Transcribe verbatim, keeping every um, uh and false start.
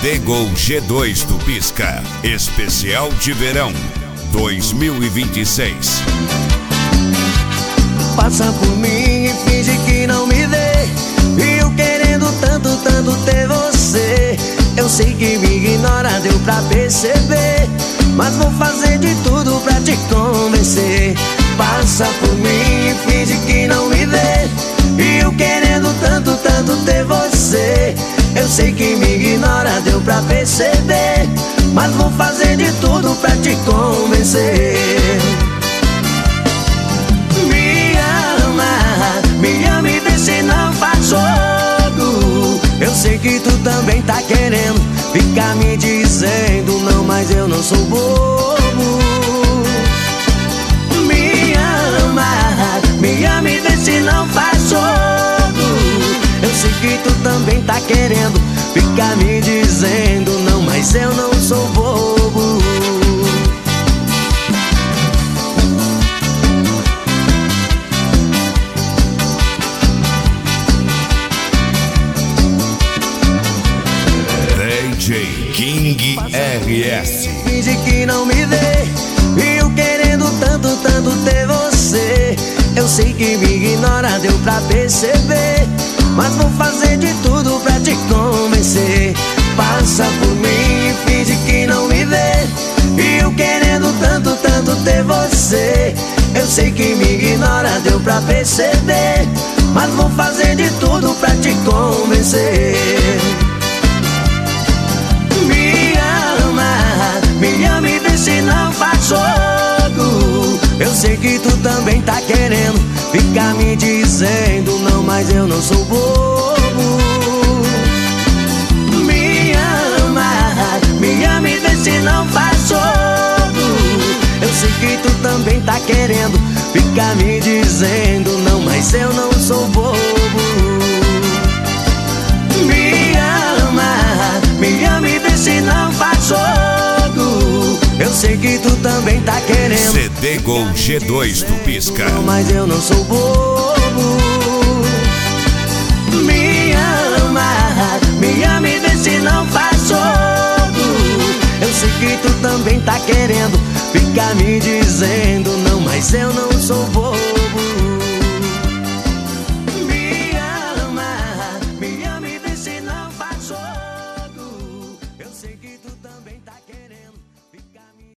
D Gol G dois do Pisca, especial de verão dois mil e vinte e seis. Passa por mim e finge que não me vê, e eu querendo tanto, tanto ter você. Eu sei que me ignora, deu pra perceber, mas vou fazer de tudo pra te convencer. Passa por mim e finge que não me vê, e eu querendo tanto, tanto ter você. Eu sei que me ignora, deu pra perceber, mas vou fazer de tudo pra te convencer. Me ama, me ama e vê se não faz jogo. Eu sei que tu também tá querendo ficar me dizendo não, mas eu não sou bobo. Me ama, me ama e vê se não faz jogo. Eu sei que tu também tá querendo ficar me dizendo não, mas eu não sou bobo. D J King R S. Finge que não me vê, e eu querendo tanto, tanto ter você. Eu sei que me ignora, deu pra perceber, mas vou fazer de tudo pra te convencer. Passa por mim e finge que não me vê, e eu querendo tanto, tanto ter você. Eu sei que me ignora, deu pra perceber, mas vou fazer de tudo pra te convencer. Me ama, me ama e vê se não faz jogo. Eu sei que tu também tá querendo ficar me dizendo não, mas eu não sou bobo. Me ama, me ama e vê se não faz jogo. Eu sei que tu também tá querendo ficar me dizendo não, mas eu não sou bobo. Me ama, me ama e vê se não faz jogo. Eu sei que tu também tá querendo C D Gol G dois do Pisca, não, mas eu não sou bobo. Me ama, me ama e vê se não faz jogo. Eu sei que tu também tá querendo ficar me dizendo não, mas eu não sou bobo.